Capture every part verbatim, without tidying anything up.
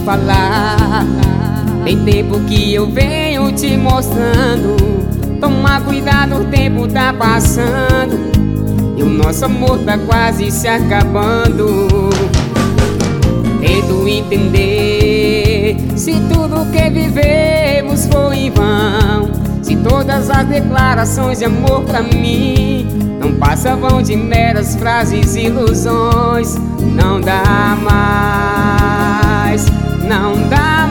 falar. Tem tempo que eu venho te mostrando. Toma cuidado, o tempo tá passando e o nosso amor tá quase se acabando. Tento entender se tudo que vivemos foi em vão, se todas as declarações de amor pra mim não passavam de meras frases e ilusões. Não dá mais, não dá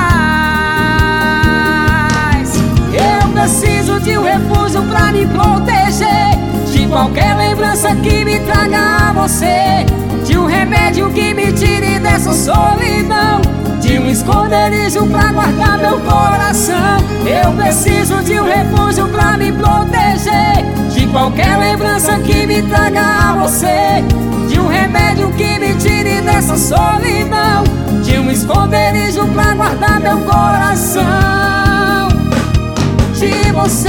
mais. Eu preciso de um refúgio pra me proteger de qualquer lembrança que me traga a você, de um remédio que me tire dessa solidão, de um esconderijo pra guardar meu coração. Eu preciso de um refúgio pra me proteger de qualquer lembrança que me traga a você, de um remédio que me tire dessa solidão, de um esconderijo pra guardar meu coração de você.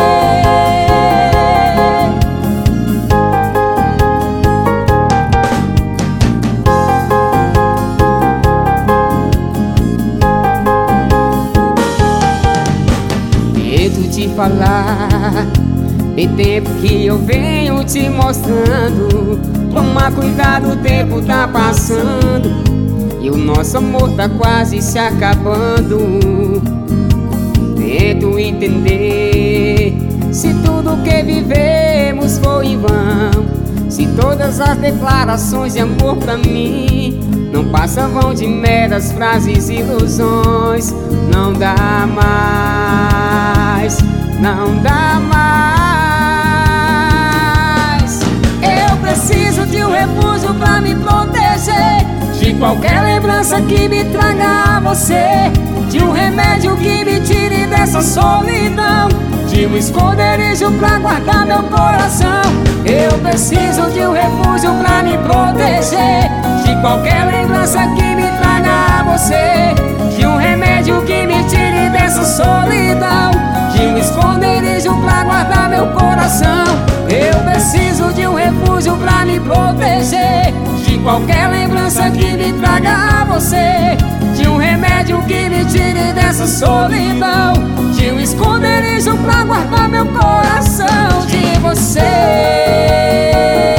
Te falar, tem tempo que eu venho te mostrando. Toma cuidado, o tempo tá passando e o nosso amor tá quase se acabando. Tento entender se tudo que vivemos foi em vão, se todas as declarações de amor pra mim não passavam de meras frases e ilusões. Não dá mais, não dá mais. Eu preciso de um refúgio pra me proteger de qualquer lembrança que me traga a você, de um remédio que me tire dessa solidão, de um esconderijo pra guardar meu coração. Eu preciso de um refúgio pra me proteger de qualquer lembrança que me traga a você, de um remédio que me tire dessa solidão, de um esconderijo pra guardar meu coração. Eu preciso de um refúgio pra me proteger de qualquer lembrança que me traga a você, de um remédio que me tire dessa solidão, de um esconderijo pra guardar meu coração de você.